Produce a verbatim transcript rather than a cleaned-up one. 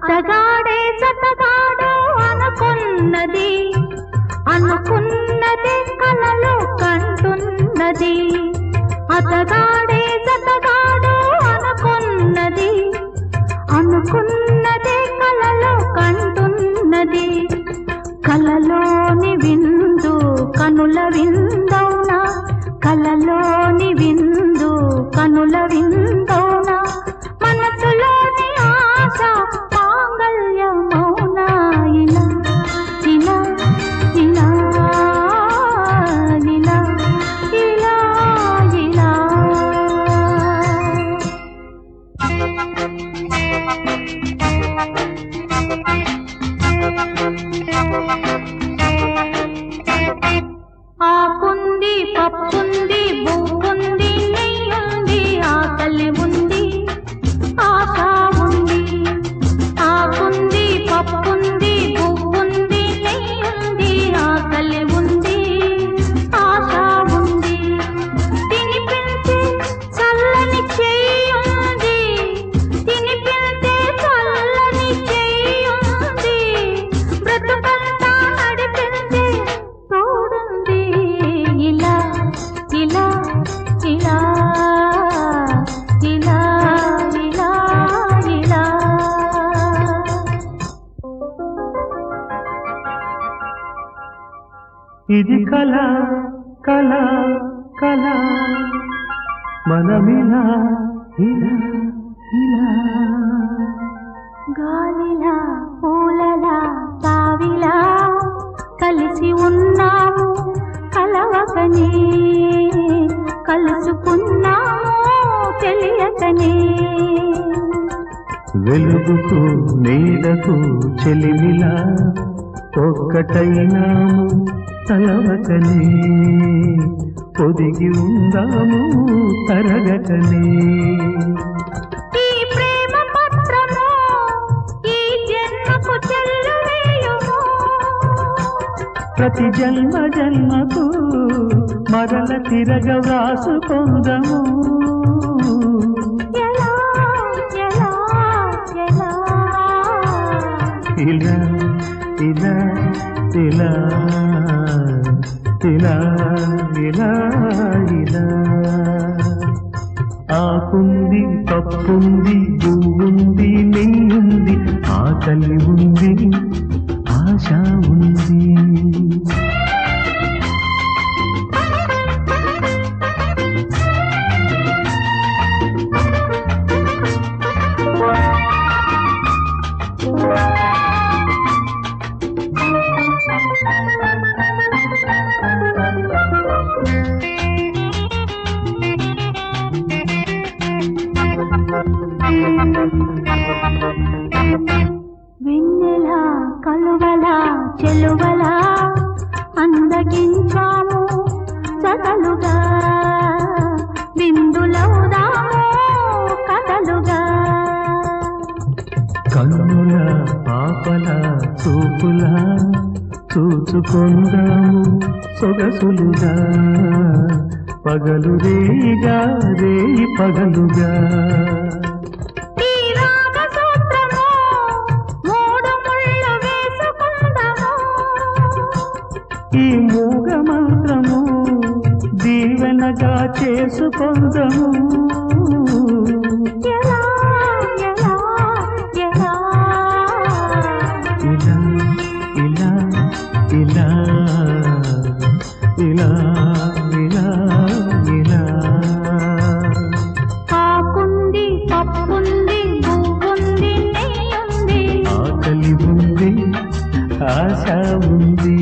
అతగాడే సతగాడు అనుకున్నది అనుకున్నది కలలో కంటున్నది అతగాడే సతగాడు అనుకున్నది అనుకున్నది కలలో కంటున్నది కలలోని విందు కనుల విందౌనా కలలోని విందు కనుల విందౌనా మనసులోని ఆశ మాంగళ్యమౌనా ఇలా ఇలా ఇలా ఇలా ఇలా ఇలా ఆకుంది పప్పుంది బువ్వుంది నెయ్యుంది ఆకలి ఉంది ఆశ ఉంది ఆకుంది పప్పుంది బువ్వుంది నెయ్యుంది ఆకలి ఉంది ఆశ ఉంది తినిపించే చల్లని చెయ్యుంది తినిపించే చల్లని చెయ్యుంది బ్రతుకంతా నడిపించే తోడుంది ఇలా ఇలా ఇలా ఇలా ఇలా ఇలా ఇది కళ కళ కళ మనమిలా ఇలా ఇలా గాలిలా పూలలా తావిలా కలిసి ఉన్నాము కలవకనే కలుసుకున్నాము తెలియకనే వెలుగుకు నీడకు చెలిమిలా ఒక్కటైనాము తలవకనే పొదిగి ఉందాము తరగకనే ఈ ప్రేమ పత్రము ఈ జన్మకు చెల్లువేయుము ప్రతి జన్మ జన్మకు మరల తిరగ వ్రాసుకొందము ఎలా ఎలా ఎలా ఇలా ఇలా ఇలా ఇలా ఇలా ఇలా ఆకుంది పప్పుంది పువ్వుంది నెయ్యుంది ఆకలి ఉంది ఆశ ఉంది వెన్నెలా కలువలా చెలువలా అందగించాము సగలుగా విందులవుదాము కథలుగా కన్నుల పాపల చూపులా చూచుకొందాము సొగసులుగా పగలు రేగా రేయి పగలుగా ఈ రాగ సూత్రము మూడు ముళ్ళు వేసుకుందాము ఈ మూగ మంత్రము దీవెనగా చేసుకొందము ఎలా ఎలా ఎలా ఇలా ఇలా ఇలా ఇలా ఇలా ఇలా ఆకుంది పప్పుంది పువ్వుంది నెయ్యుంది ఆకలి ఉంది ఆశ ఉంది